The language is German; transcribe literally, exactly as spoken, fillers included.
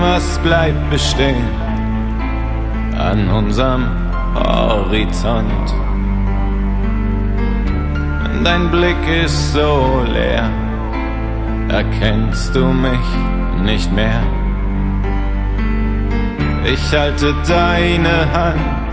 was bleibt bestehen an unserem Horizont. Dein Blick ist so leer, erkennst du mich nicht mehr? Ich halte deine Hand